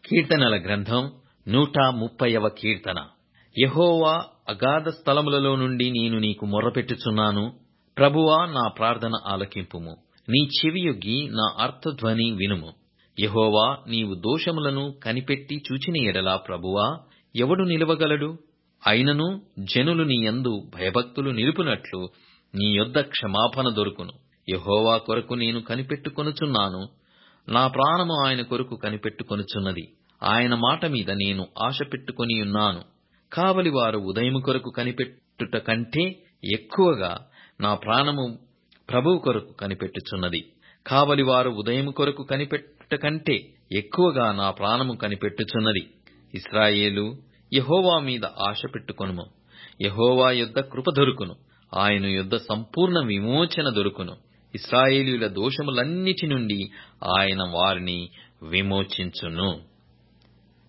కీర్తనల గ్రంథం 130వ కీర్తన. యెహోవా, అగాధ స్థలములలో నుండి నేను నీకు మొర్రపెట్టుచున్నాను. ప్రభువా, నా ప్రార్థన ఆలకింపుము. నీ చెవియొగ్గి నా ఆర్తధ్వని వినుము. యెహోవా, నీవు దోషములను కనిపెట్టి చూచిన ఎడల ప్రభువా, ఎవడు నిలువగలడు? అయినను జనులు నీ యందు భయభక్తులు నిలుపునట్లు నీ యొద్ద క్షమాపణ దొరుకును. యెహోవా కొరకు నేను కనిపెట్టుకొనుచున్నాను. నా ప్రాణము ఆయన కొరకు కనిపెట్టుకొనుచున్నది. ఆయన మాట మీద నేను ఆశ పెట్టుకొనియున్నాను. కావలివారు ఉదయము కొరకు కనిపెట్టుట కంటే ఎక్కువగా నా ప్రాణము ప్రభువు కొరకు కనిపెట్టుచున్నది. కావలివారు ఉదయము కొరకు కనిపెట్టుట కంటే ఎక్కువగా నా ప్రాణము కనిపెట్టుచున్నది. ఇశ్రాయేలు, యెహోవా మీద ఆశ పెట్టుకొనుము. యెహోవా యొద్ద కృప దొరుకును. ఆయన యొద్ద సంపూర్ణ విమోచన దొరుకును. ఇశ్రాయేలీయుల దోషములన్నిటి నుండి ఆయన వారిని విమోచించును.